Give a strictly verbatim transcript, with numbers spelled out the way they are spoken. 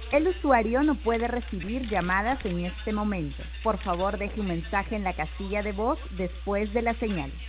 El usuario no puede recibir llamadas en este momento. Por favor, deje un mensaje en la casilla de voz después de la señal.